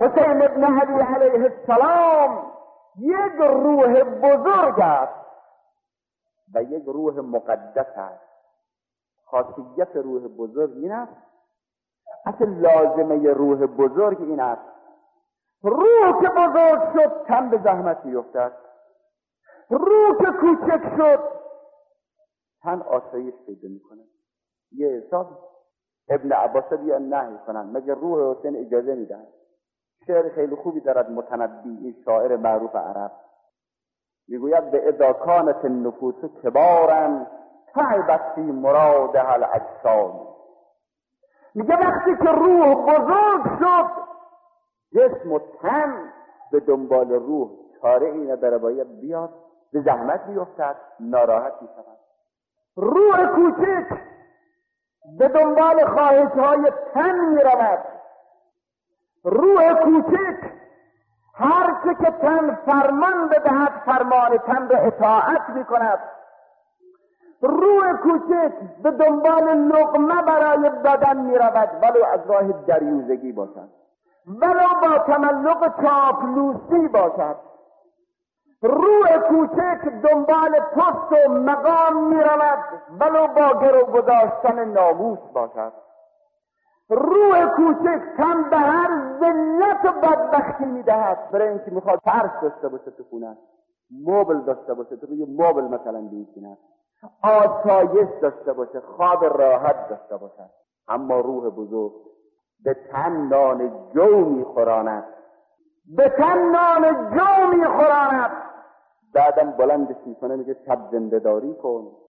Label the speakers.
Speaker 1: حسین ابن علی علیه السلام یک روح بزرگ است و یک روح مقدس است. خاصیت روح بزرگ این است، اصل لازمه روح بزرگ این است، روح که بزرگ شد تن به زحمت میافتد، روح که کوچک شد تن آسایش پیدا میکنه. یه حساب ابن عباس بیا نهی کنن مگر روح حسین اجازه میدن. شعر خیلی خوبی دارد متنبی، این شاعر معروف عرب، میگوید به اذا کانت النفوس کبارا تعبت فی مرادها الاجسام. میگه وقتی که روح بزرگ شد جسم و تن به دنبال روح چاره ای نداره، باید بیاد به زحمت میافتد، ناراحت میشود. روح کوچک به دنبال خواهش‌های تن میرود. روح کوچک هر چه که تن فرمان بدهد فرمان تن را اطاعت میکند. روح کوچک به دنبال لقمه برای دادن میرود ولو از راه دریوزگی باشد، ولو با تملق چاپلوسی باشد. روح کوچک دنبال پست و مقام میرود ولو با گرو گذاشتن ناموس باشد. روح کوچک تن به هر ذلت و بدبختی میدهد برای اینکه میخواد فرش داشته باشه تو خونه، مبل داشته باشه تو روی مبل مثلا بنشیند، آسایش داشته باشه، خواب راحت داشته باشه. اما روح بزرگ به تن نان جو میخوراند، به تن نان جو میخوراند، بعدم بلندش میکنه میگه شب زنده داری کن،